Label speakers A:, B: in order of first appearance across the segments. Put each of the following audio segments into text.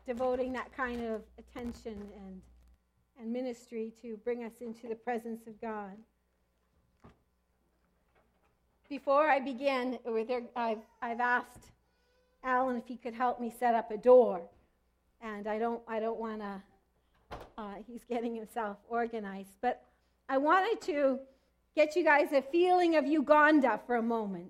A: devoting that kind of attention and ministry to bring us into the presence of God. Before I begin, I've asked Alan if he could help me set up a door, and I don't want to. He's getting himself organized, but I wanted to get you guys a feeling of Uganda for a moment,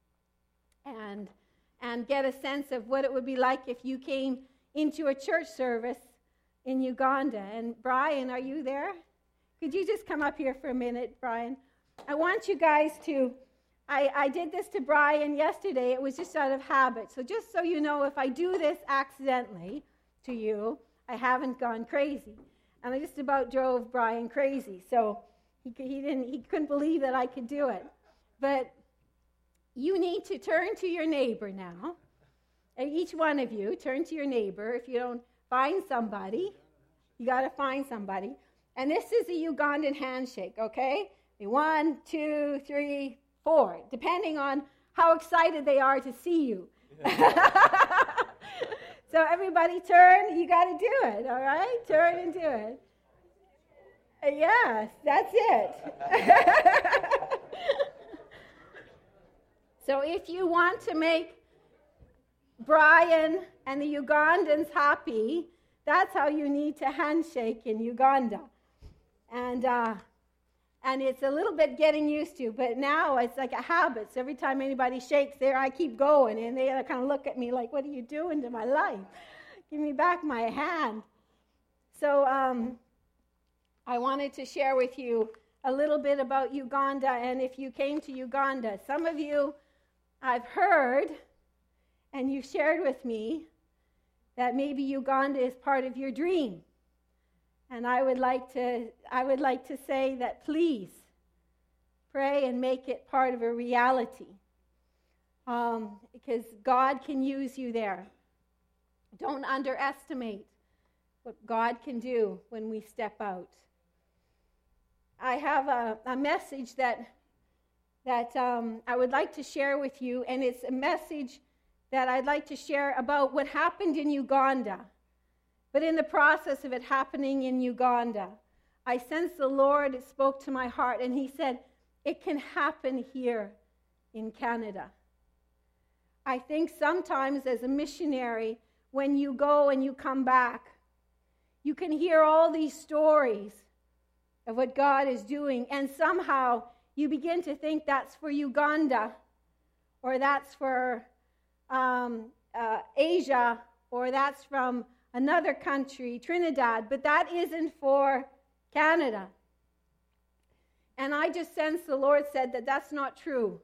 A: and get a sense of what it would be like if you came into a church service in Uganda. And Brian, are you there? Could you just come up here for a minute, Brian? I want you guys to, I did this to Brian yesterday. It was just out of habit. So just so you know, if I do this accidentally to you, I haven't gone crazy. And I just about drove Brian crazy. So he couldn't believe that I could do it. But you need to turn to your neighbor now. And each one of you, turn to your neighbor. If you don't find somebody, you got to find somebody. And this is a Ugandan handshake, okay? 1, 2, 3, 4, depending on how excited they are to see you. So everybody turn. You got to do it, all right? Turn and do it. Yes, that's it. So if you want to make Brian and the Ugandans happy, that's how you need to handshake in Uganda. And it's a little bit getting used to, but now it's like a habit. So every time anybody shakes there, I keep going, and they kind of look at me like, what are you doing to my life? Give me back my hand. So I wanted to share with you a little bit about Uganda, and if you came to Uganda, some of you I've heard, and you shared with me, that maybe Uganda is part of your dream. And I would like to say that please pray and make it part of a reality, because God can use you there. Don't underestimate what God can do when we step out. I have a message that I would like to share with you, and it's a message that I'd like to share about what happened in Uganda. But in the process of it happening in Uganda, I sensed the Lord spoke to my heart, and he said, it can happen here in Canada. I think sometimes as a missionary, when you go and you come back, you can hear all these stories of what God is doing, and somehow you begin to think that's for Uganda, or that's for Asia, or that's from another country, Trinidad, but that isn't for Canada. And I just sensed the Lord said that that's not true.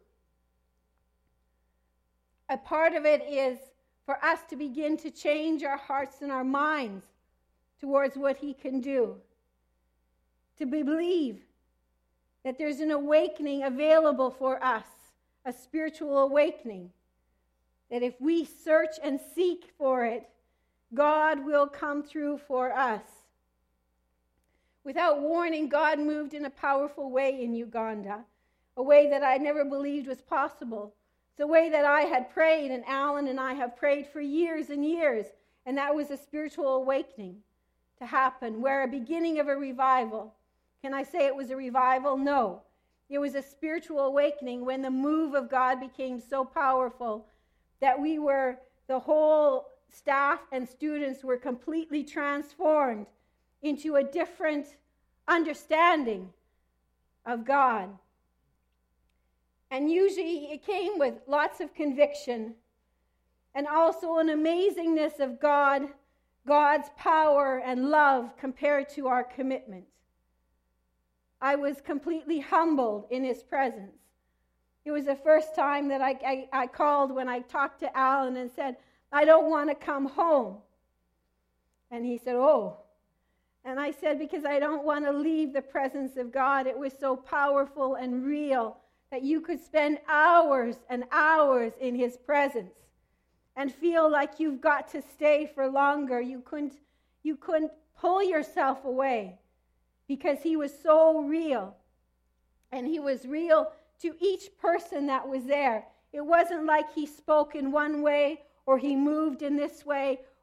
A: A part of it is for us to begin to change our hearts and our minds towards what he can do. To believe that there's an awakening available for us, a spiritual awakening. That if we search and seek for it, God will come through for us. Without warning, God moved in a powerful way in Uganda, a way that I never believed was possible. It's a way that I had prayed, and Alan and I have prayed for years and years, and that was a spiritual awakening to happen, where a beginning of a revival. Can I say it was a revival? No. It was a spiritual awakening when the move of God became so powerful that the whole staff and students were completely transformed into a different understanding of God. And usually it came with lots of conviction and also an amazingness of God's power and love compared to our commitment. I was completely humbled in his presence. It was the first time that I called when I talked to Alan and said, I don't want to come home. And he said, oh. And I said, because I don't want to leave the presence of God. It was so powerful and real that you could spend hours and hours in his presence and feel like you've got to stay for longer. You couldn't pull yourself away because he was so real. And he was real to each person that was there. It wasn't like he spoke in one way or he moved in this way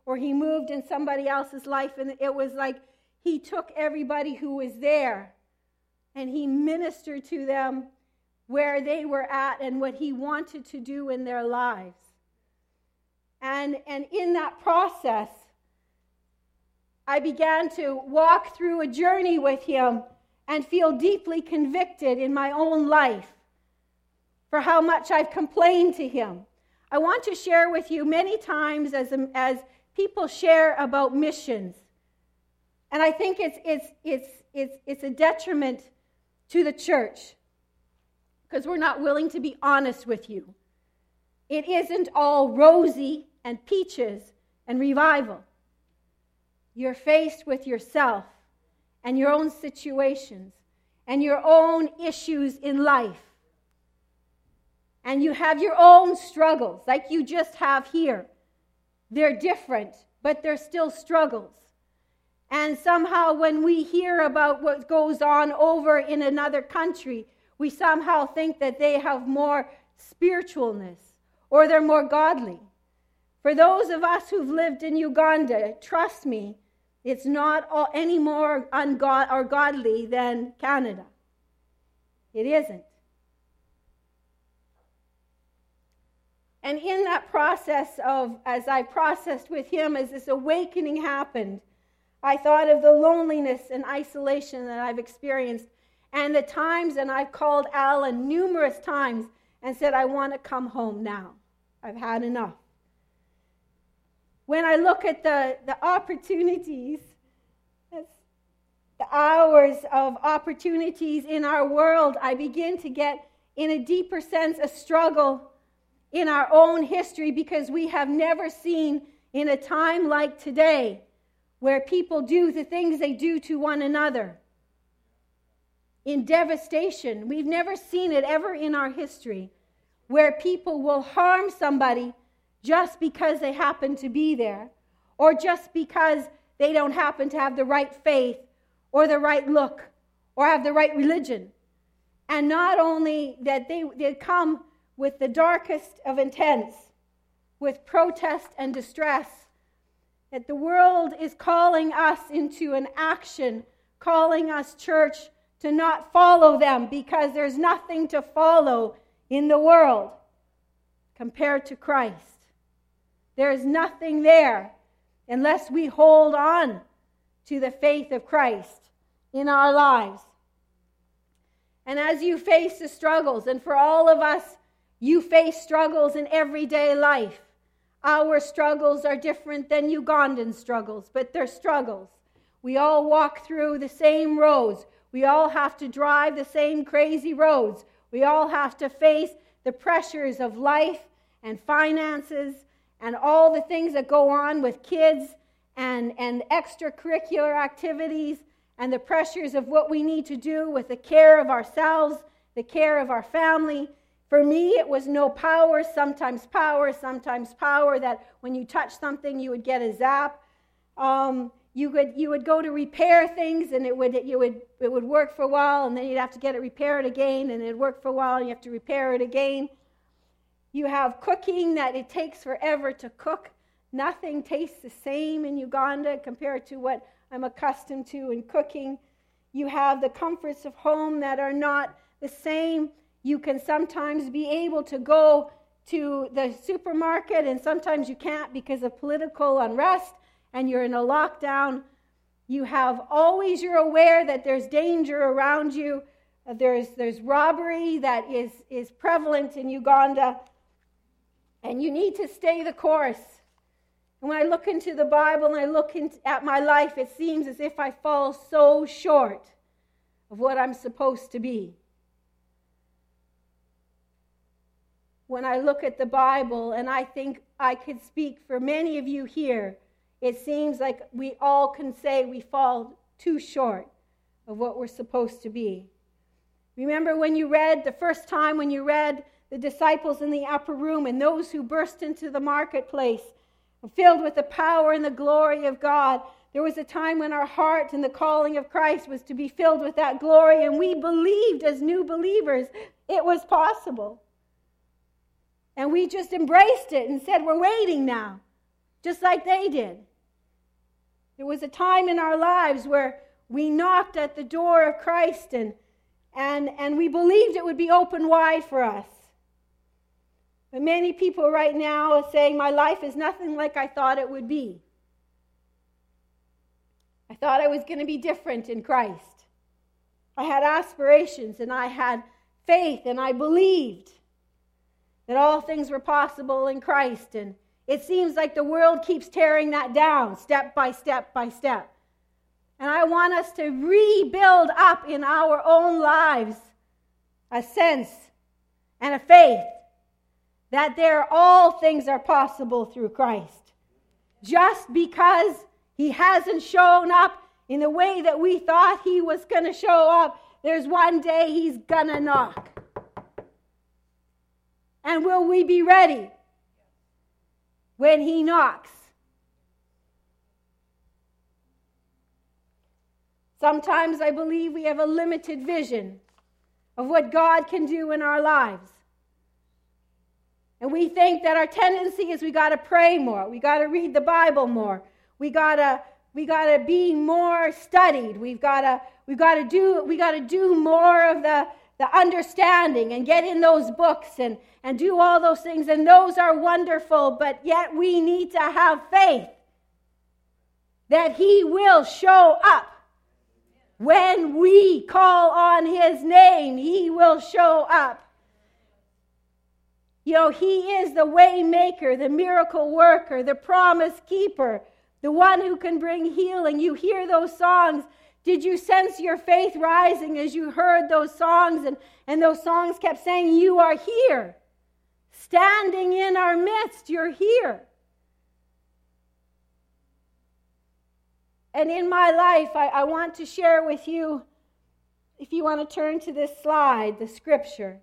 A: or he moved in somebody else's life, and it was like he took everybody who was there and he ministered to them where they were at and what he wanted to do in their lives. And in that process, I began to walk through a journey with him and feel deeply convicted in my own life for how much I've complained to him. I want to share with you many times as people share about missions, and I think it's a detriment to the church because we're not willing to be honest with you. It isn't all rosy and peaches and revival. You're faced with yourself and your own situations and your own issues in life. And you have your own struggles, like you just have here. They're different, but they're still struggles. And somehow when we hear about what goes on over in another country, we somehow think that they have more spiritualness or they're more godly. For those of us who've lived in Uganda, trust me, it's not any more godly than Canada. It isn't. And in that process as I processed with him, as this awakening happened, I thought of the loneliness and isolation that I've experienced and the times, and I've called Alan numerous times and said, I want to come home now. I've had enough. When I look at the opportunities, the hours of opportunities in our world, I begin to get, in a deeper sense, a struggle in our own history because we have never seen in a time like today where people do the things they do to one another in devastation. We've never seen it ever in our history where people will harm somebody just because they happen to be there or just because they don't happen to have the right faith or the right look or have the right religion. And not only that they come with the darkest of intents, with protest and distress, that the world is calling us into an action, calling us, church, to not follow them because there's nothing to follow in the world compared to Christ. There is nothing there unless we hold on to the faith of Christ in our lives. And as you face the struggles, and for all of us, you face struggles in everyday life. Our struggles are different than Ugandan struggles, but they're struggles. We all walk through the same roads. We all have to drive the same crazy roads. We all have to face the pressures of life and finances and all the things that go on with kids and extracurricular activities and the pressures of what we need to do with the care of ourselves, the care of our family. For me, it was no power, sometimes power, that when you touch something, you would get a zap. You would go to repair things, and it would work for a while, and then you'd have to get it repaired again, and it'd work for a while, and you have to repair it again. You have cooking that it takes forever to cook. Nothing tastes the same in Uganda compared to what I'm accustomed to in cooking. You have the comforts of home that are not the same. You can sometimes be able to go to the supermarket, and sometimes you can't because of political unrest, and you're in a lockdown. You're aware that there's danger around you. There's robbery that is prevalent in Uganda, and you need to stay the course. And when I look into the Bible and I look at my life, it seems as if I fall so short of what I'm supposed to be. When I look at the Bible, and I think I could speak for many of you here, it seems like we all can say we fall too short of what we're supposed to be. Remember the first time when you read the disciples in the upper room and those who burst into the marketplace, filled with the power and the glory of God. There was a time when our heart and the calling of Christ was to be filled with that glory, and we believed as new believers it was possible. And we just embraced it and said, we're waiting now. just like they did. There was a time in our lives where we knocked at the door of Christ and we believed it would be open wide for us. But many people right now are saying, my life is nothing like I thought it would be. I thought I was going to be different in Christ. I had aspirations and I had faith and I believed that all things were possible in Christ. And it seems like the world keeps tearing that down step by step by step. And I want us to rebuild up in our own lives a sense and a faith that all things are possible through Christ. Just because he hasn't shown up in the way that we thought he was going to show up, there's one day he's going to knock. And will we be ready when he knocks? Sometimes I believe we have a limited vision of what God can do in our lives. And we think that our tendency is we got to pray more, we got to read the Bible more, we got to be more studied, we got to do more of the understanding and get in those books and do all those things, and those are wonderful, but yet we need to have faith that he will show up. When we call on his name, he will show up. You know, he is the way maker, the miracle worker, the promise keeper, the one who can bring healing. You hear those songs. Did you sense your faith rising as you heard those songs? And those songs kept saying, you are here. Standing in our midst, you're here. And in my life, I want to share with you, if you want to turn to this slide, the scripture.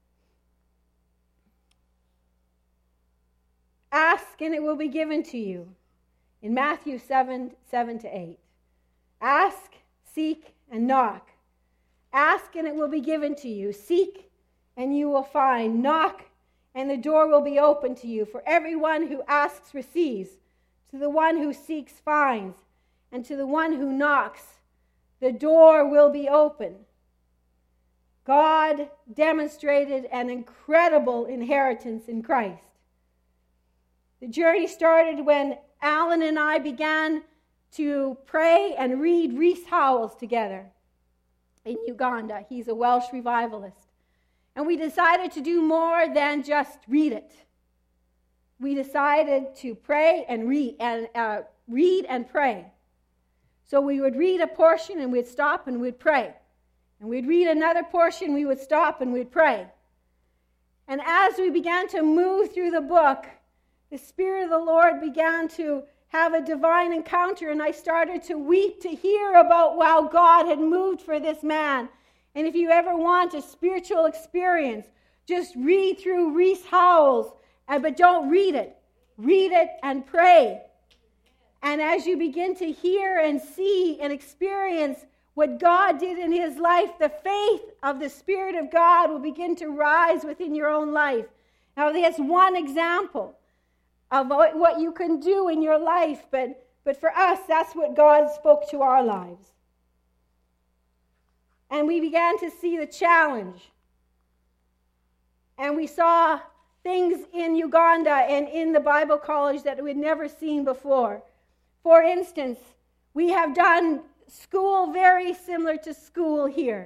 A: Ask and it will be given to you. In Matthew 7:7-8. Ask, seek, and knock. Ask and it will be given to you. Seek and you will find. Knock and the door will be open to you. For everyone who asks receives. To the one who seeks finds. And to the one who knocks, the door will be open. God demonstrated an incredible inheritance in Christ. The journey started when Alan and I began to pray and read Rees Howells together in Uganda. He's a Welsh revivalist. And we decided to do more than just read it. We decided to pray and read and pray. So we would read a portion and we'd stop and we'd pray. And we'd read another portion, we would stop and we'd pray. And as we began to move through the book, the Spirit of the Lord began to have a divine encounter, and I started to weep to hear about how God had moved for this man. And if you ever want a spiritual experience, just read through Rees Howells, but don't read it. Read it and pray. And as you begin to hear and see and experience what God did in his life, the faith of the Spirit of God will begin to rise within your own life. Now, that's one example of what you can do in your life, but for us, that's what God spoke to our lives. And we began to see the challenge. And we saw things in Uganda and in the Bible college that we'd never seen before. For instance, we have done school very similar to school here.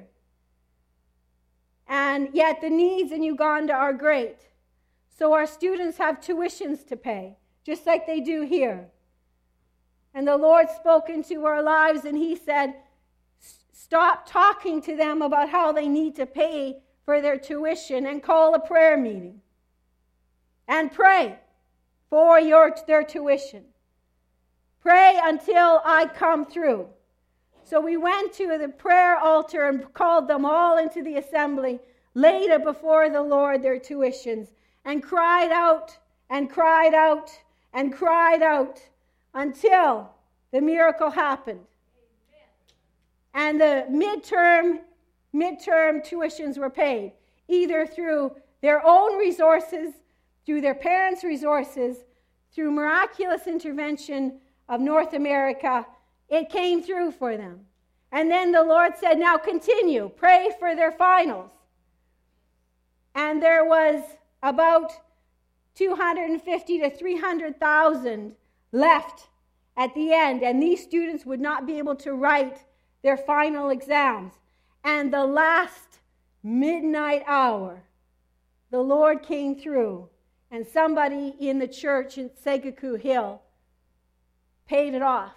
A: And yet the needs in Uganda are great. So our students have tuitions to pay, just like they do here. And the Lord spoke into our lives and he said, stop talking to them about how they need to pay for their tuition and call a prayer meeting. And pray for their tuition. Pray until I come through. So we went to the prayer altar and called them all into the assembly, laid it before the Lord their tuitions, and cried out and cried out and cried out until the miracle happened. And the midterm tuitions were paid, either through their own resources, through their parents' resources, through miraculous intervention of North America, it came through for them. And then the Lord said, now continue, pray for their finals. And there was about 250 to 300,000 left at the end, and these students would not be able to write their final exams. And the last midnight hour, the Lord came through, and somebody in the church in Segaku Hill paid it off.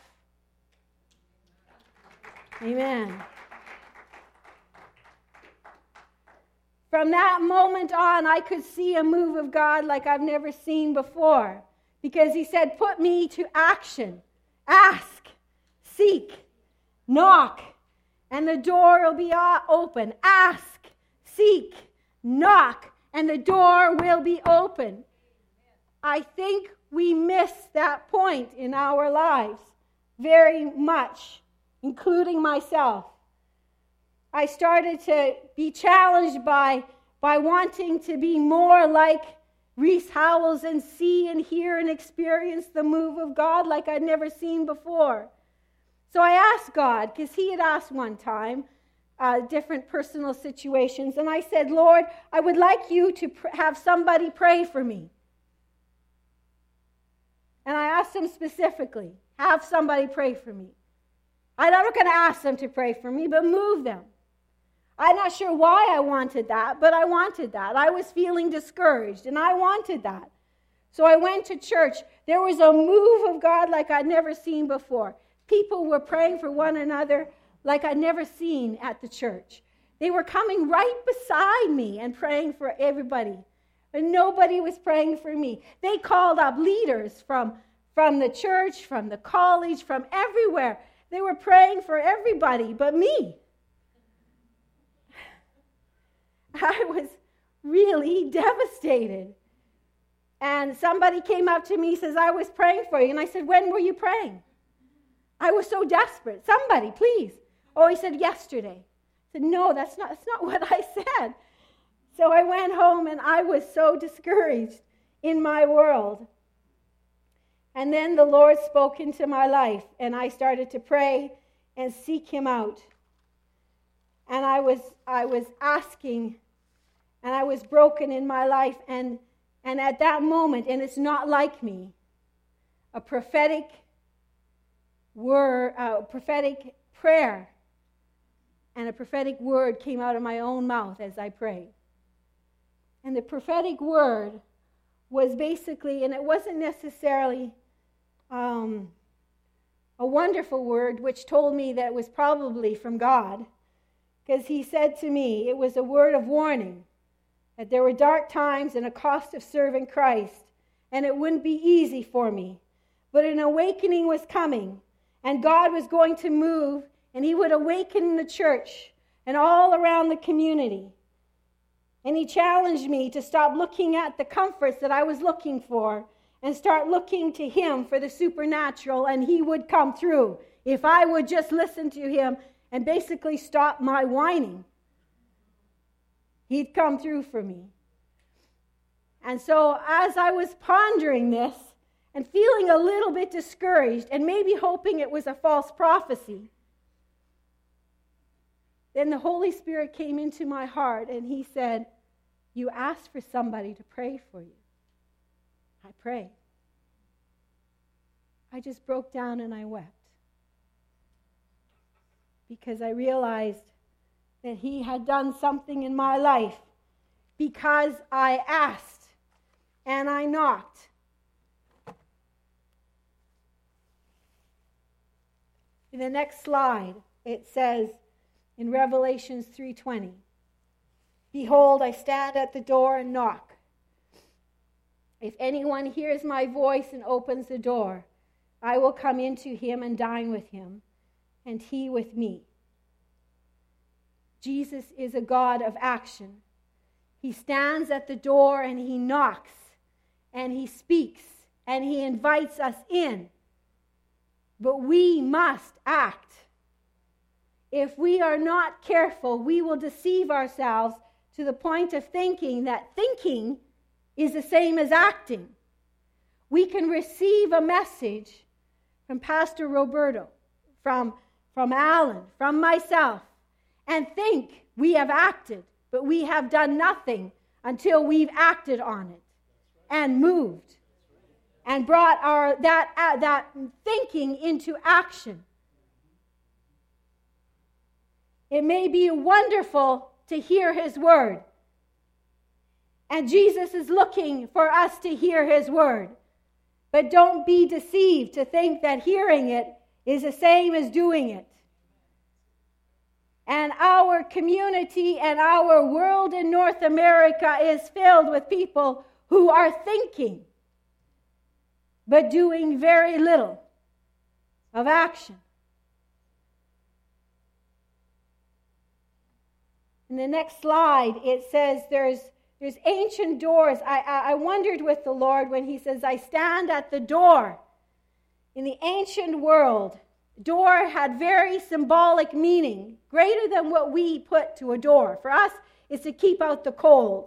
A: Amen. From that moment on, I could see a move of God like I've never seen before, because he said, put me to action. Ask, seek, knock, and the door will be open. Ask, seek, knock, and the door will be open. I think we miss that point in our lives very much, including myself. I started to be challenged by wanting to be more like Reese Howells and see and hear and experience the move of God like I'd never seen before. So I asked God, because he had asked one time, different personal situations, and I said, Lord, I would like you to have somebody pray for me. And I asked him specifically, have somebody pray for me. I'm not going to ask them to pray for me, but move them. I'm not sure why I wanted that, but I wanted that. I was feeling discouraged, and I wanted that. So I went to church. There was a move of God like I'd never seen before. People were praying for one another like I'd never seen at the church. They were coming right beside me and praying for everybody. And nobody was praying for me. They called up leaders from the church, from the college, from everywhere. They were praying for everybody but me. I was really devastated. And somebody came up to me and says, I was praying for you. And I said, when were you praying? I was so desperate. Somebody, please. Oh, he said, yesterday. I said, no, that's not what I said. So I went home and I was so discouraged in my world. And then the Lord spoke into my life, and I started to pray and seek him out. And I was asking, and I was broken in my life, and at that moment, and it's not like me, a prophetic word, a prophetic prayer, and a prophetic word came out of my own mouth as I prayed. And the prophetic word was basically, and it wasn't necessarily a wonderful word, which told me that it was probably from God, because he said to me, it was a word of warning, that there were dark times and a cost of serving Christ, and it wouldn't be easy for me. But an awakening was coming, and God was going to move, and he would awaken the church and all around the community. And he challenged me to stop looking at the comforts that I was looking for and start looking to him for the supernatural, and he would come through if I would just listen to him and basically stop my whining. He'd come through for me. And so as I was pondering this and feeling a little bit discouraged and maybe hoping it was a false prophecy, then the Holy Spirit came into my heart and he said, you asked for somebody to pray for you. I prayed. I just broke down and I wept, because I realized that he had done something in my life because I asked and I knocked. In the next slide, it says in Revelations 3:20, behold, I stand at the door and knock. If anyone hears my voice and opens the door, I will come into him and dine with him, and he with me. Jesus is a God of action. He stands at the door and he knocks, and he speaks, and he invites us in. But we must act. If we are not careful, we will deceive ourselves to the point of thinking that thinking is the same as acting. We can receive a message from Pastor Roberto, from Alan, from myself, and think we have acted, but we have done nothing until we've acted on it and moved and brought that thinking into action. It may be wonderful to hear his word, and Jesus is looking for us to hear his word. But don't be deceived to think that hearing it is the same as doing it. And our community and our world in North America is filled with people who are thinking, but doing very little of action. In the next slide, it says there's ancient doors. I wondered with the Lord when he says, I stand at the door. In the ancient world, door had very symbolic meaning, greater than what we put to a door. For us, it's to keep out the cold,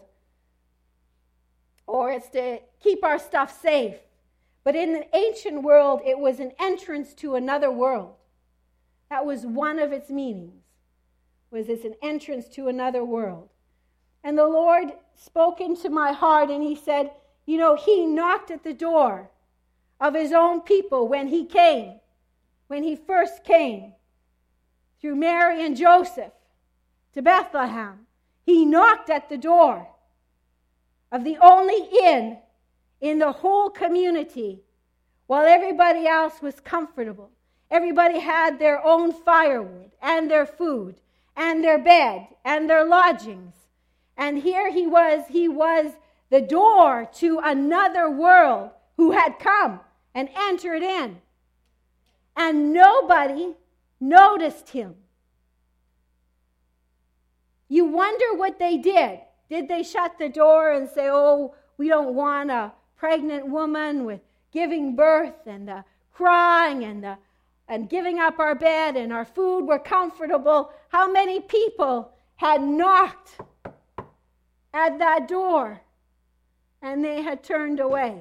A: or it's to keep our stuff safe. But in the ancient world, it was an entrance to another world. That was one of its meanings, was it's an entrance to another world. And the Lord spoke into my heart, and he said, he knocked at the door of his own people when he first came, through Mary and Joseph to Bethlehem. He knocked at the door of the only inn in the whole community, while everybody else was comfortable. Everybody had their own firewood and their food and their bed and their lodgings. And here he was the door to another world who had come and entered in. And nobody noticed him. You wonder what they did. Did they shut the door and say, oh, we don't want a pregnant woman with giving birth and the crying and giving up our bed and our food? We're comfortable. How many people had knocked at that door and they had turned away?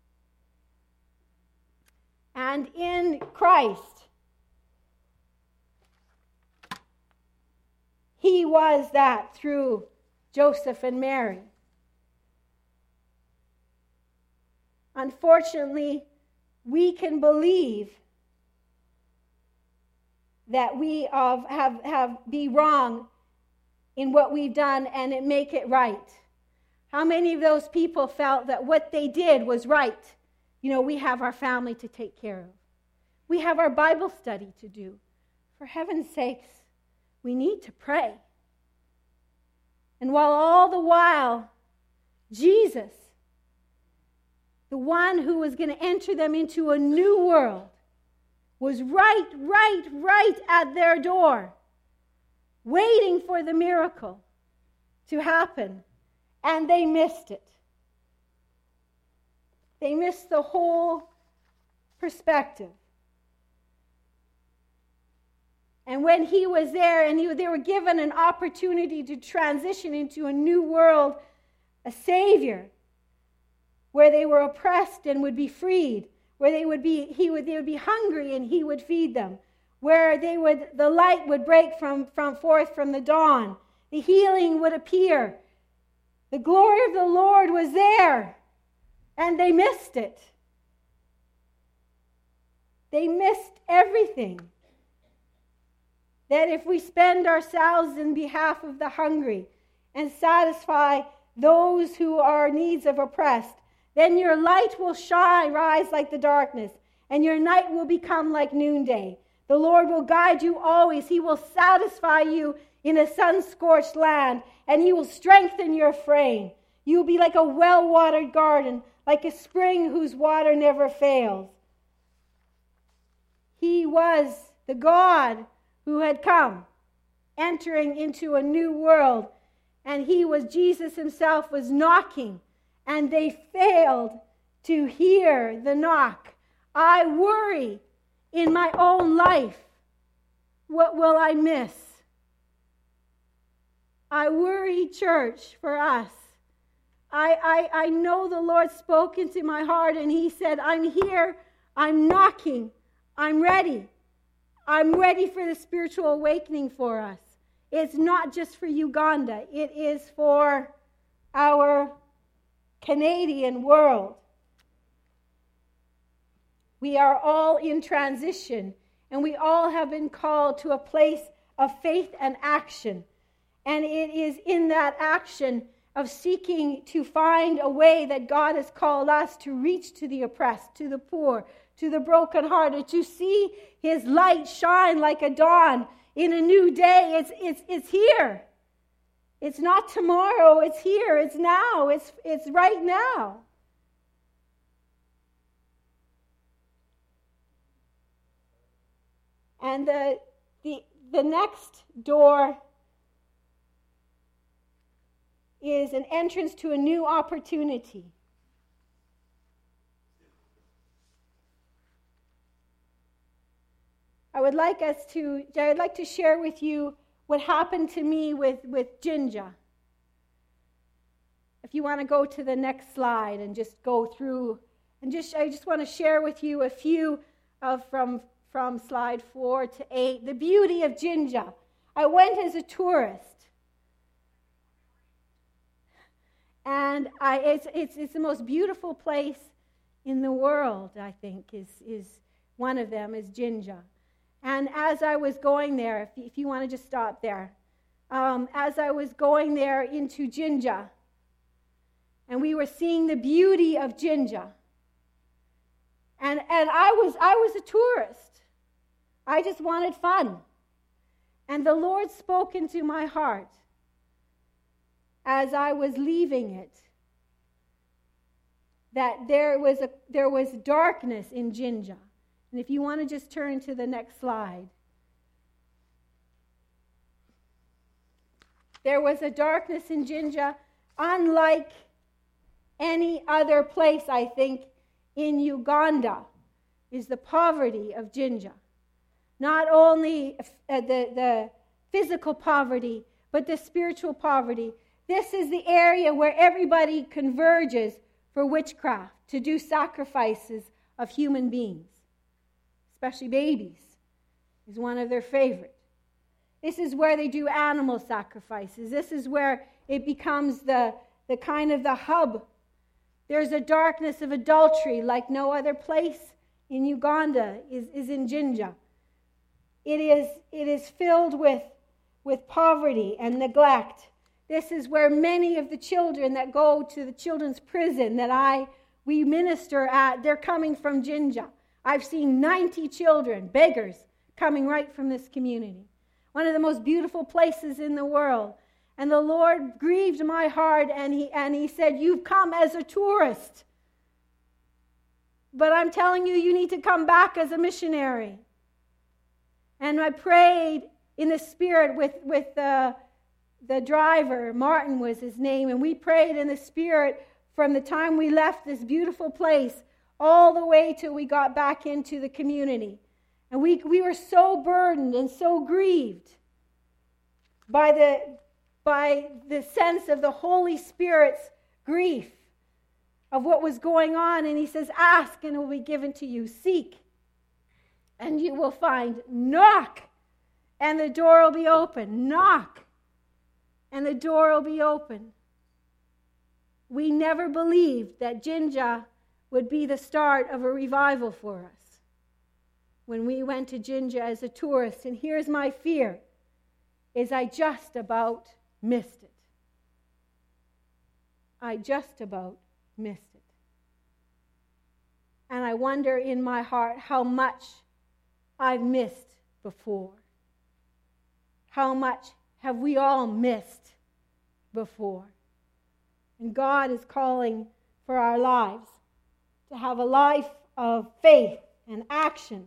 A: And in Christ, he was that through Joseph and Mary. Unfortunately, we can believe that we have be wrong in what we've done and it make it right. How many of those people felt that what they did was right? We have our family to take care of. We have our Bible study to do. For heaven's sakes, we need to pray. And while all the while, Jesus, the one who was going to enter them into a new world, was right at their door, waiting for the miracle to happen, and they missed it. They missed the whole perspective. And when he was there and they were given an opportunity to transition into a new world, a Savior, where they were oppressed and would be freed, where they would be hungry and he would feed them, where the light would break forth from the dawn, the healing would appear. The glory of the Lord was there, and they missed it. They missed everything. That if we spend ourselves in behalf of the hungry and satisfy those who are needs of oppressed, then your light will rise like the darkness, and your night will become like noonday. The Lord will guide you always. He will satisfy you in a sun-scorched land, and he will strengthen your frame. You will be like a well-watered garden, like a spring whose water never fails. He was the God who had come, entering into a new world, and Jesus himself was knocking, and they failed to hear the knock. I worry in my own life, what will I miss? I worry, church, for us. I know the Lord spoke into my heart, and he said, I'm here, I'm knocking, I'm ready. I'm ready for the spiritual awakening for us. It's not just for Uganda. It is for our Canadian world. We are all in transition, and we all have been called to a place of faith and action. And it is in that action of seeking to find a way that God has called us to reach to the oppressed, to the poor, to the brokenhearted, to see his light shine like a dawn in a new day. It's here. It's not tomorrow, it's here, it's now, it's right now. And the next door is an entrance to a new opportunity. I'd like to share with you what happened to me with Jinja. If you want to go to the next slide and just go through, and I just want to share with you a few from slide 4 to 8. The beauty of Jinja. I went as a tourist. And it's the most beautiful place in the world, I think, is one of them is Jinja. And as I was going there, if you want to just stop there, as I was going there into Jinja, and we were seeing the beauty of Jinja, and I was a tourist. I just wanted fun. And the Lord spoke into my heart as I was leaving it, that there was darkness in Jinja. And if you want to just turn to the next slide. There was a darkness in Jinja unlike any other place, I think, in Uganda, is the poverty of Jinja. Not only the physical poverty, but the spiritual poverty. This is the area where everybody converges for witchcraft, to do sacrifices of human beings, especially babies, is one of their favorite. This is where they do animal sacrifices. This is where it becomes the kind of the hub. There's a darkness of adultery like no other place in Uganda is in Jinja. It is filled with poverty and neglect. This is where many of the children that go to the children's prison that we minister at, they're coming from Jinja. I've seen 90 children, beggars, coming right from this community. One of the most beautiful places in the world. And the Lord grieved my heart, and he said, you've come as a tourist. But I'm telling you, you need to come back as a missionary. And I prayed in the Spirit with the driver, Martin was his name, and we prayed in the Spirit from the time we left this beautiful place all the way till we got back into the community. And we were so burdened and so grieved by the sense of the Holy Spirit's grief of what was going on. And he says, ask and it will be given to you. Seek and you will find. Knock and the door will be open. Knock and the door will be open. We never believed that Jinja would be the start of a revival for us when we went to Jinja as a tourist. And here's my fear, is I just about missed it. I just about missed it. And I wonder in my heart how much I've missed before. How much have we all missed before? And God is calling for our lives to have a life of faith and action.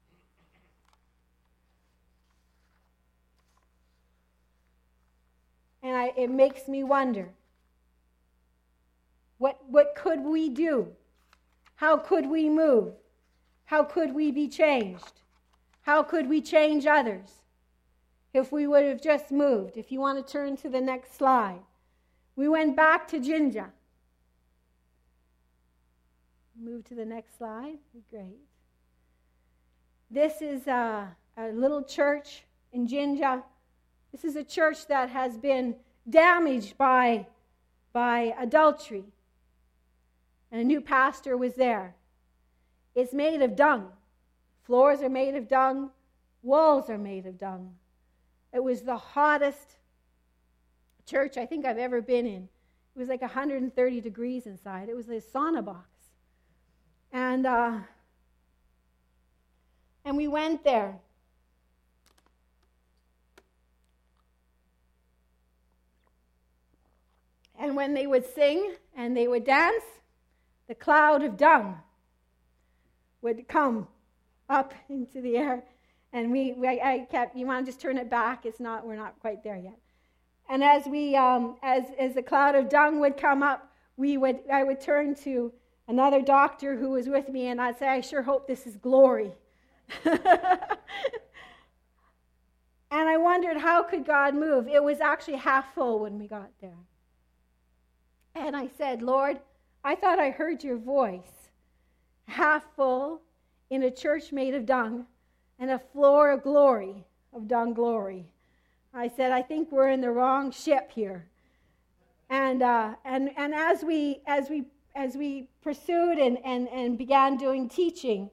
A: And it makes me wonder, what could we do? How could we move? How could we be changed? How could we change others if we would have just moved? If you want to turn to the next slide. We went back to Jinja. Move to the next slide. Great. This is a little church in Jinja. This is a church that has been damaged by adultery. And a new pastor was there. It's made of dung. Floors are made of dung. Walls are made of dung. It was the hottest church I think I've ever been in. It was like 130 degrees inside. It was a sauna box. And we went there. And when they would sing and they would dance, the cloud of dung would come up into the air. And I kept, you want to just turn it back? We're not quite there yet. And as the cloud of dung would come up, I would turn to another doctor who was with me, and I'd say, I sure hope this is glory. And I wondered, how could God move? It was actually half full when we got there. And I said, Lord, I thought I heard your voice. Half full in a church made of dung and a floor of glory, of dung glory. I said, I think we're in the wrong ship here. And as we pursued and began doing teaching,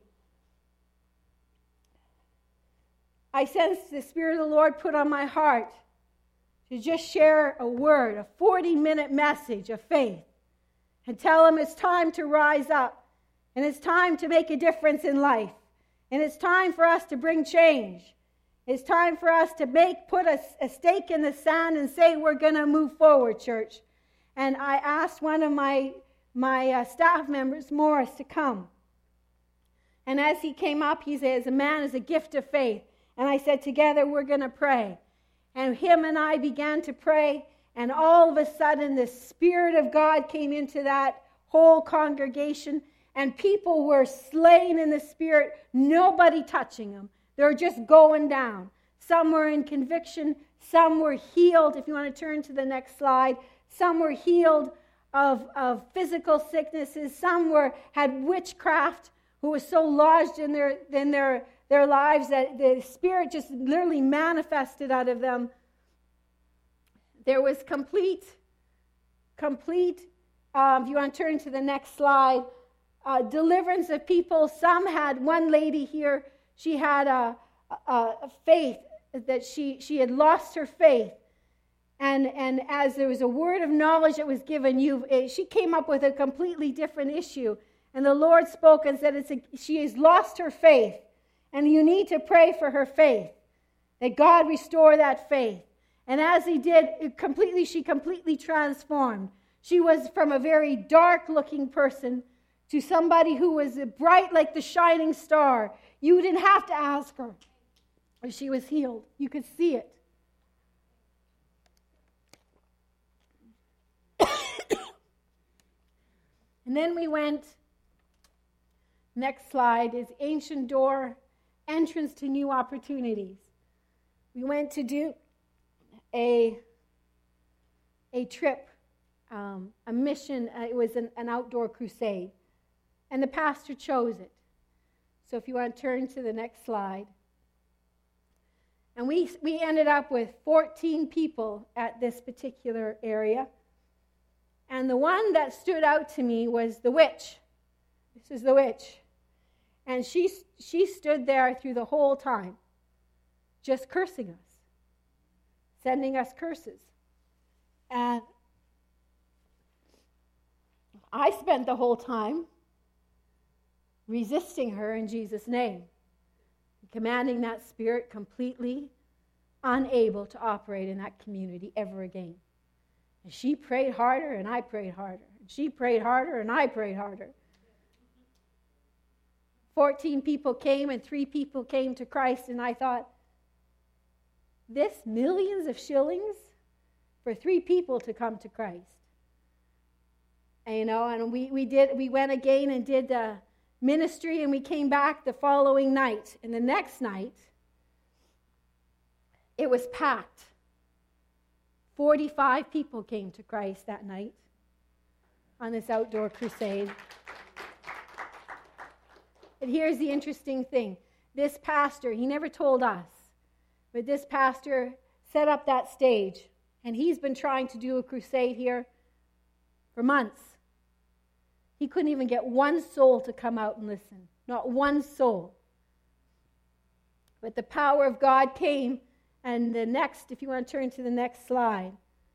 A: I sensed the Spirit of the Lord put on my heart to just share a word, a 40-minute message of faith, and tell them it's time to rise up, and it's time to make a difference in life, and it's time for us to bring change. It's time for us to put a stake in the sand and say we're going to move forward, church. And I asked one of my staff members, Morris, to come. And as he came up, he says, a man is a gift of faith. And I said, together we're going to pray. And him and I began to pray, and all of a sudden the Spirit of God came into that whole congregation, and people were slain in the Spirit, nobody touching them. They were just going down. Some were in conviction, some were healed. If you want to turn to the next slide, some were healed of physical sicknesses, some had witchcraft, who was so lodged in their lives that the Spirit just literally manifested out of them. There was complete, if you want to turn to the next slide, deliverance of people. Some had, one lady here, she had a faith that she had lost her faith. And as there was a word of knowledge that was given, she came up with a completely different issue. And the Lord spoke and said, she has lost her faith. And you need to pray for her faith, that God restore that faith. And as he did, she completely transformed. She was from a very dark-looking person to somebody who was bright like the shining star. You didn't have to ask her. She was healed. You could see it. And then we went, next slide is Ancient Door, entrance to new opportunities. We went to do a trip, a mission. It was an outdoor crusade, and the pastor chose it. So if you want to turn to the next slide. And we ended up with 14 people at this particular area. And the one that stood out to me was the witch. This is the witch. And she stood there through the whole time, just cursing us, sending us curses. And I spent the whole time resisting her in Jesus' name, commanding that spirit completely unable to operate in that community ever again. And she prayed harder, and I prayed harder. And she prayed harder, and I prayed harder. 14 people came, and 3 people came to Christ, and I thought, this millions of shillings for 3 people to come to Christ. And we went again and did the ministry, and we came back the following night. And the next night, it was packed. 45 people came to Christ that night on this outdoor crusade. But here's the interesting thing. This pastor, he never told us, but this pastor set up that stage, and he's been trying to do a crusade here for months. He couldn't even get one soul to come out and listen. Not one soul. But the power of God came, and the next, if you want to turn to the next slide,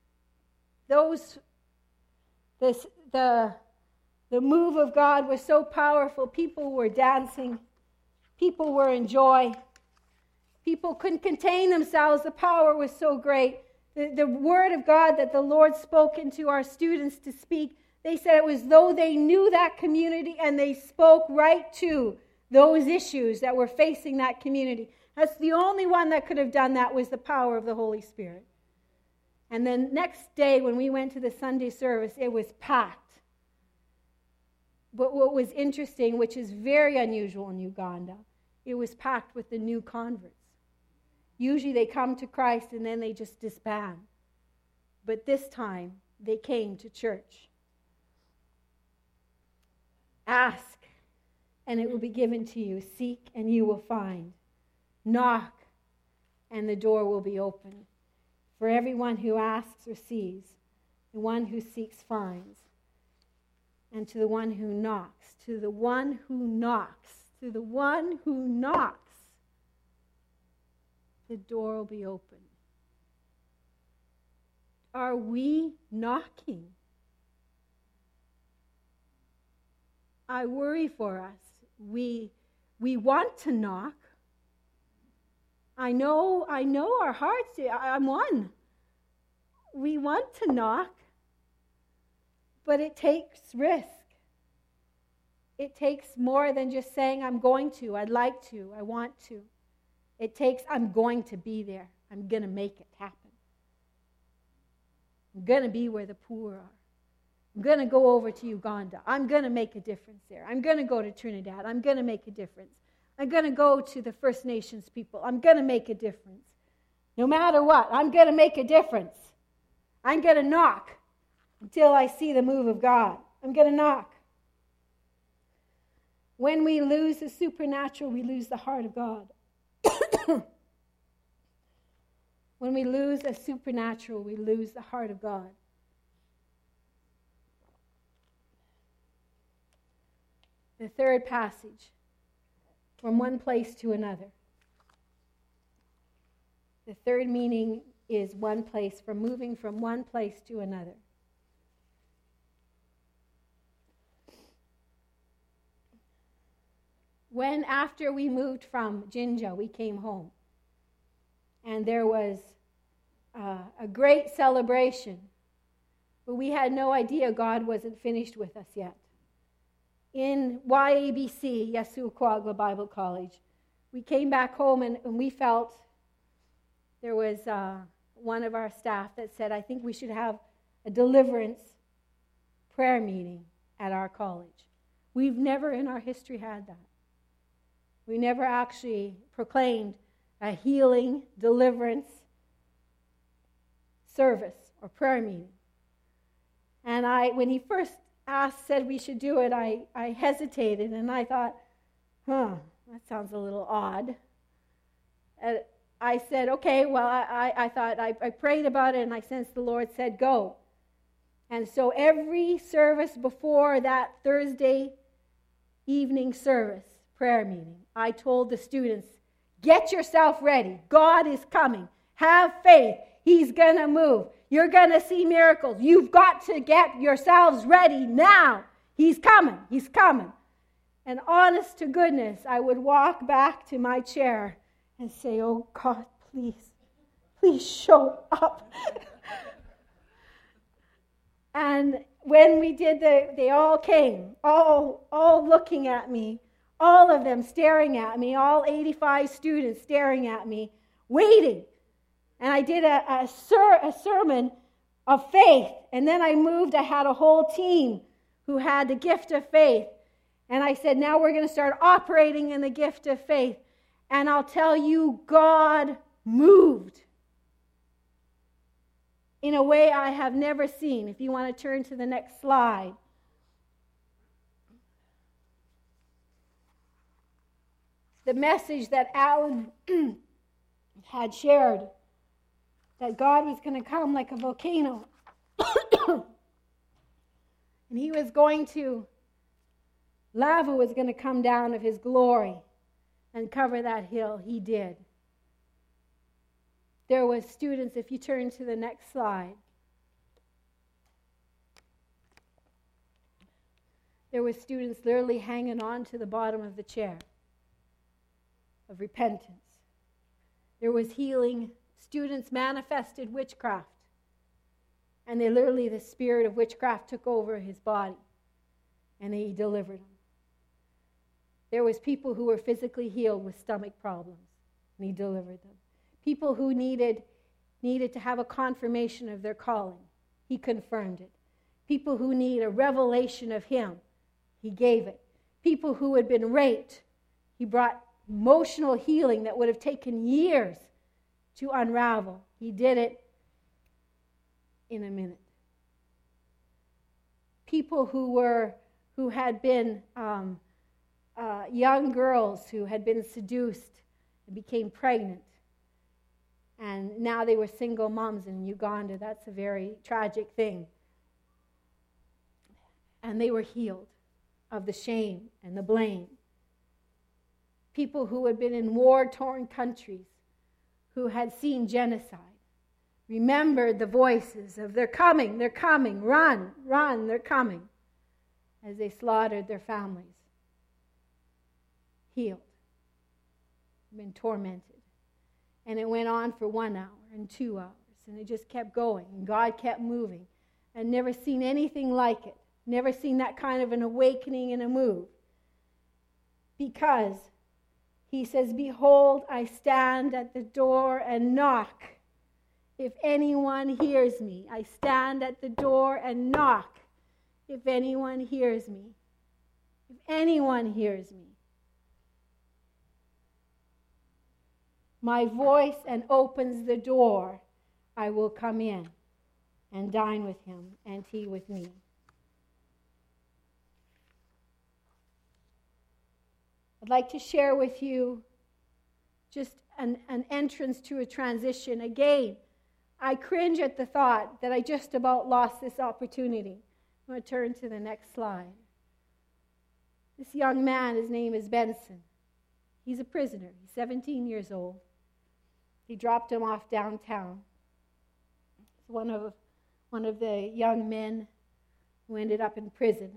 A: the move of God was so powerful. People were dancing. People were in joy. People couldn't contain themselves. The power was so great. The word of God that the Lord spoke into our students to speak, they said it was though they knew that community and they spoke right to those issues that were facing that community. That's the only one that could have done that, was the power of the Holy Spirit. And then next day when we went to the Sunday service, it was packed. But what was interesting, which is very unusual in Uganda, it was packed with the new converts. Usually they come to Christ and then they just disband. But this time they came to church. Ask, and it will be given to you. Seek, and you will find. Knock, and the door will be opened. For everyone who asks receives, the one who seeks finds, and to the one who knocks, to the one who knocks, to the one who knocks, the door will be open. Are we knocking? I worry for us. We want to knock. I know our hearts, I'm one. We want to knock, but it takes risk. It takes more than just saying, I'm going to, I'd like to, I want to. It takes, I'm going to be there. I'm going to make it happen. I'm going to be where the poor are. I'm going to go over to Uganda. I'm going to make a difference there. I'm going to go to Trinidad. I'm going to make a difference. I'm going to go to the First Nations people. I'm going to make a difference. No matter what, I'm going to make a difference. I'm going to knock until I see the move of God. I'm going to knock. When we lose the supernatural, we lose the heart of God. When we lose the supernatural, we lose the heart of God. The third passage, from one place to another. The third meaning is one place, from moving from one place to another. When after we moved from Jinja, we came home. And there was a great celebration. But we had no idea God wasn't finished with us yet. In YABC, Yesu Kwagla Bible College, we came back home and we felt there was one of our staff that said, I think we should have a deliverance prayer meeting at our college. We've never in our history had that. We never actually proclaimed a healing, deliverance service or prayer meeting. And when he first said we should do it, I hesitated and I thought, that sounds a little odd. I said, okay, well, I thought, I prayed about it and I sensed the Lord said, go. And so every service before that Thursday evening service, prayer meeting, I told the students, get yourself ready. God is coming. Have faith. He's going to move. You're going to see miracles. You've got to get yourselves ready now. He's coming. He's coming. And honest to goodness, I would walk back to my chair and say, oh God, please show up. And when we did they all came, all looking at me, all of them staring at me, all 85 students staring at me, waiting. And I did a sermon of faith. And then I had a whole team who had the gift of faith. And I said, now we're going to start operating in the gift of faith. And I'll tell you, God moved in a way I have never seen. If you want to turn to the next slide. the message that Alan had shared, that God was going to come like a volcano. And he was going to, lava was going to come down of his glory and cover that hill. He did. There was students, if you turn to the next slide, there were students literally hanging on to the bottom of the chair of repentance. There was healing. Students manifested witchcraft. And they literally, the spirit of witchcraft took over his body. And he delivered them. There was people who were physically healed with stomach problems. And he delivered them. People who needed to have a confirmation of their calling. He confirmed it. People who need a revelation of him. He gave it. People who had been raped. He brought emotional healing that would have taken years to unravel. He did it in a minute. People who had been young girls who had been seduced and became pregnant, and now they were single moms in Uganda. That's a very tragic thing. And they were healed of the shame and the blame. People who had been in war-torn countries, who had seen genocide, remembered the voices of they're coming, run, they're coming, as they slaughtered their families. Healed, been tormented. And it went on for 1 hour and 2 hours, and it just kept going, and God kept moving. And never seen anything like it. Never seen that kind of an awakening and a move. Because he says, behold, I stand at the door and knock. If anyone hears me, I stand at the door and knock. If anyone hears me. If anyone hears me. My voice and opens the door, I will come in and dine with him and he with me. I'd like to share with you just an entrance to a transition. Again, I cringe at the thought that I just about lost this opportunity. I'm going to turn to the next slide. This young man, his name is Benson. He's a prisoner. He's 17 years old. He dropped him off downtown. He's one of the young men who ended up in prison.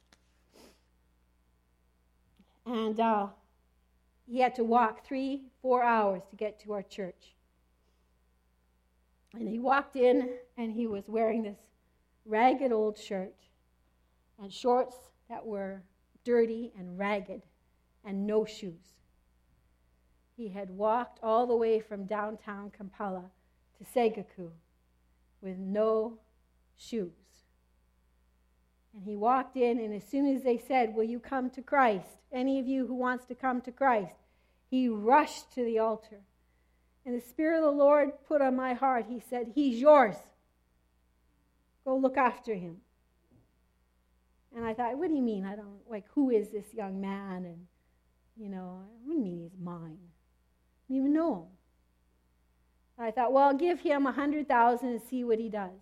A: And he had to walk 3-4 hours to get to our church. And he walked in, and he was wearing this ragged old shirt and shorts that were dirty and ragged and no shoes. He had walked all the way from downtown Kampala to Segaku with no shoes. And he walked in, and as soon as they said, will you come to Christ? Any of you who wants to come to Christ? He rushed to the altar. And the Spirit of the Lord put on my heart, he said, he's yours. Go look after him. And I thought, what do you mean? Who is this young man? And, what do you mean he's mine? I don't even know him. And I thought, well, I'll give him $100,000 and see what he does.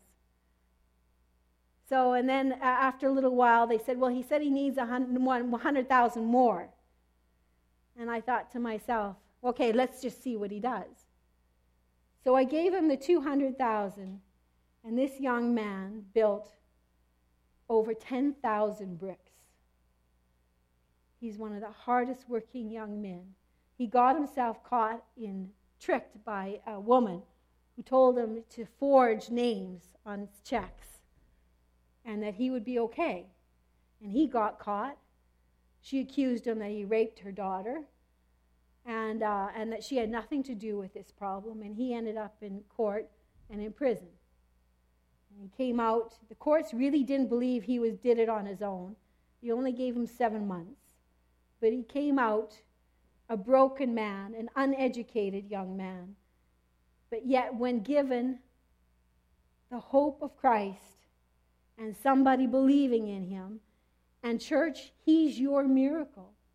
A: So, and then after a little while, they said, well, he said he needs 100,000 more. And I thought to myself, okay, let's just see what he does. So I gave him the 200,000, and this young man built over 10,000 bricks. He's one of the hardest working young men. He got himself tricked by a woman who told him to forge names on checks and that he would be okay. And he got caught. She accused him that he raped her daughter and that she had nothing to do with this problem, and he ended up in court and in prison. And he came out. The courts really didn't believe he did it on his own. He only gave him 7 months. But he came out a broken man, an uneducated young man. But yet when given the hope of Christ and somebody believing in him, and church, he's your miracle.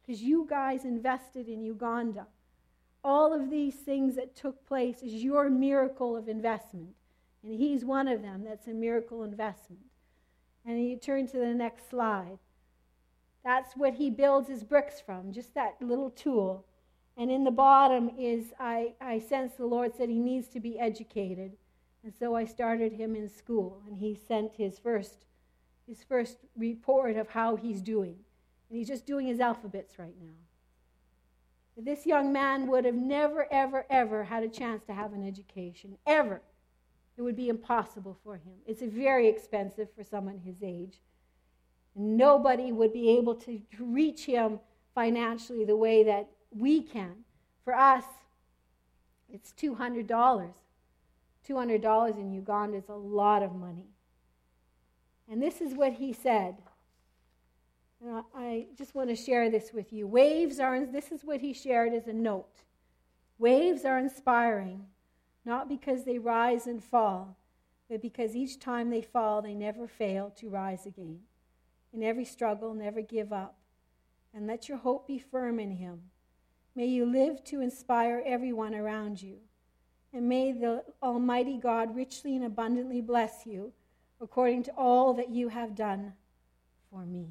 A: because you guys invested in Uganda. All of these things that took place is your miracle of investment. And he's one of them. That's a miracle investment. And you turn to the next slide. That's what he builds his bricks from, just that little tool. And in the bottom is, I sense the Lord said he needs to be educated. And so I started him in school. And he sent his first report of how he's doing. And he's just doing his alphabets right now. This young man would have never, ever, ever had a chance to have an education. Ever. It would be impossible for him. It's very expensive for someone his age. Nobody would be able to reach him financially the way that we can. For us, it's $200. $200 in Uganda is a lot of money. And this is what he said. And I just want to share this with you. This is what he shared as a note. Waves are inspiring, not because they rise and fall, but because each time they fall, they never fail to rise again. In every struggle, never give up. And let your hope be firm in him. May you live to inspire everyone around you. And may the Almighty God richly and abundantly bless you according to all that you have done for me.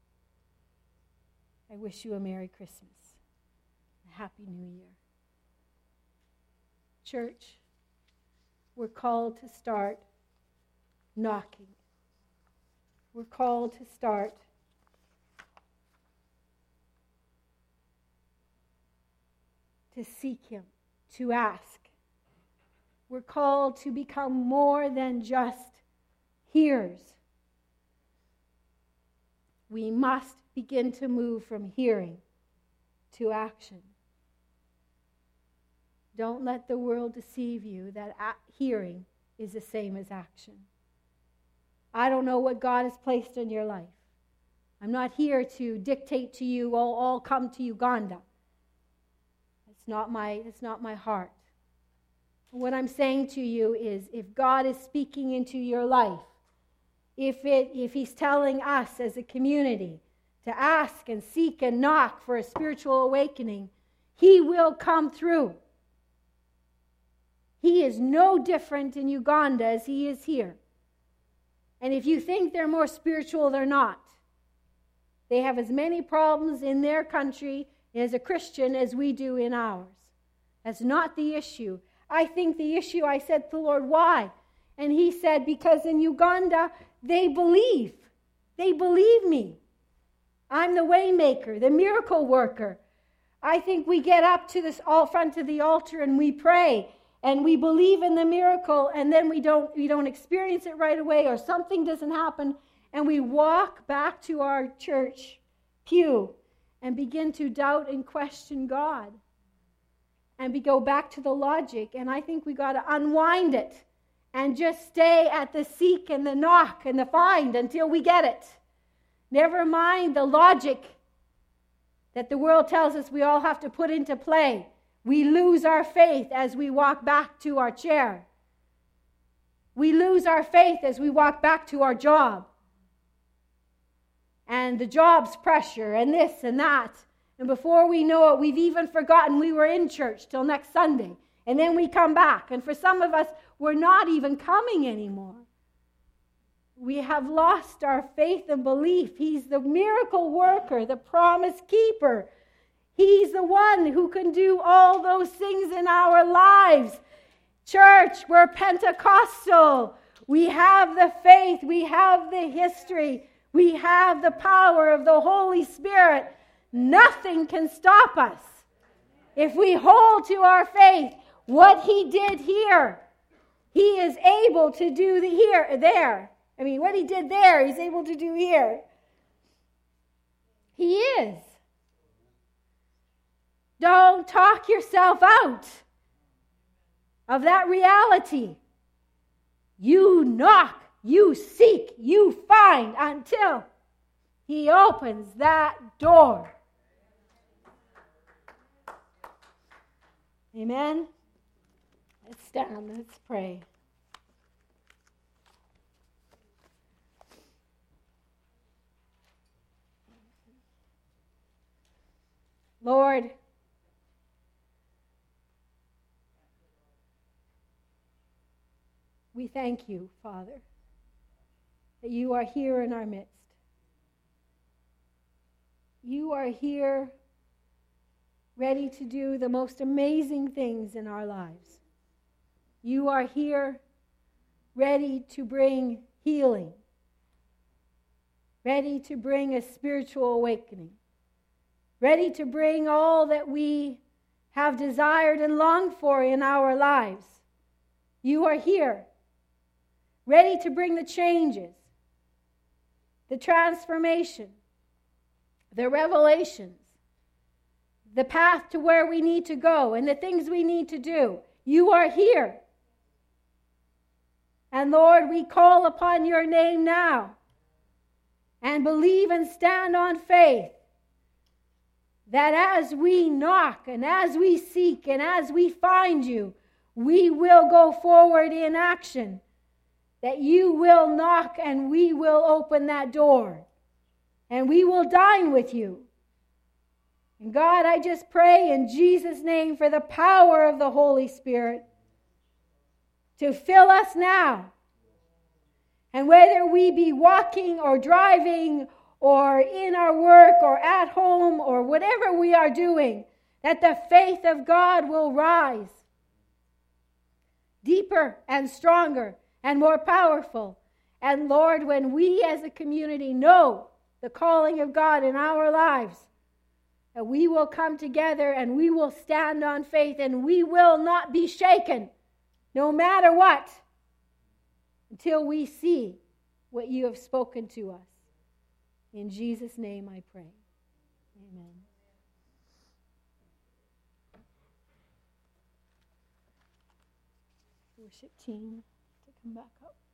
A: I wish you a Merry Christmas, a Happy New Year. Church, we're called to start knocking. We're called to start to seek him, to ask. We're called to become more than just hearers. We must begin to move from hearing to action. Don't let the world deceive you that hearing is the same as action. I don't know what God has placed in your life. I'm not here to dictate to you, all come to Uganda. It's not my heart. What I'm saying to you is, if God is speaking into your life, if he's telling us as a community to ask and seek and knock for a spiritual awakening, he will come through. He is no different in Uganda as he is here. And if you think they're more spiritual, they're not. They have as many problems in their country as a Christian as we do in ours. That's not the issue. I think the issue, I said to the Lord, why? And he said, because in Uganda, they believe. They believe me. I'm the way maker, the miracle worker. I think we get up to this front of the altar and we pray and we believe in the miracle, and then we don't experience it right away, or something doesn't happen, and we walk back to our church pew and begin to doubt and question God. And we go back to the logic, and I think we got to unwind it and just stay at the seek and the knock and the find until we get it. Never mind the logic that the world tells us we all have to put into play. We lose our faith as we walk back to our chair. We lose our faith as we walk back to our job. And the job's pressure and this and that. And before we know it, we've even forgotten we were in church till next Sunday. And then we come back. And for some of us, we're not even coming anymore. We have lost our faith and belief. He's the miracle worker, the promise keeper. He's the one who can do all those things in our lives. Church, we're Pentecostal. We have the faith. We have the history. We have the power of the Holy Spirit. Nothing can stop us. If we hold to our faith, what he did here, he is able to do there. I mean, what he did there, he's able to do here. He is. Don't talk yourself out of that reality. You knock, you seek, you find until he opens that door. Amen? Let's stand, let's pray. Lord, we thank you, Father, that you are here in our midst. You are here ready to do the most amazing things in our lives. You are here ready to bring healing, ready to bring a spiritual awakening, ready to bring all that we have desired and longed for in our lives. You are here, ready to bring the changes, the transformation, the revelations, the path to where we need to go and the things we need to do. You are here. And Lord, we call upon your name now and believe and stand on faith that as we knock and as we seek and as we find you, we will go forward in action, that you will knock and we will open that door and we will dine with you. And God, I just pray in Jesus' name for the power of the Holy Spirit to fill us now. And whether we be walking or driving or in our work or at home or whatever we are doing, that the faith of God will rise deeper and stronger and more powerful. And Lord, when we as a community know the calling of God in our lives, that we will come together and we will stand on faith and we will not be shaken, no matter what, until we see what you have spoken to us. In Jesus' name I pray. Amen. Worship team to come back up.